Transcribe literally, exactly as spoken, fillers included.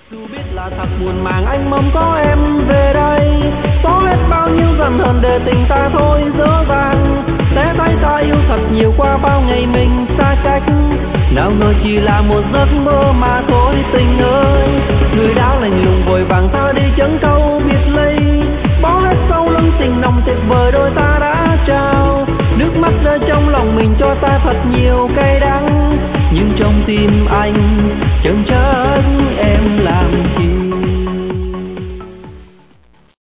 Dù biết là thật buồn màng anh mong có em về đây, có hết bao nhiêu giận hờn để tình ta thôi dỡ dàng, sẽ thấy ta yêu thật nhiều qua bao ngày mình xa cách. Nào ngờ chỉ là một giấc mơ mà thôi tình ơi, người đã lạnh lùng vội vàng ta đi chẳng câu biệt ly, bỏ hết sau lưng tình nồng tuyệt vời đôi ta đã trao, nước mắt rơi trong lòng mình cho ta thật nhiều cái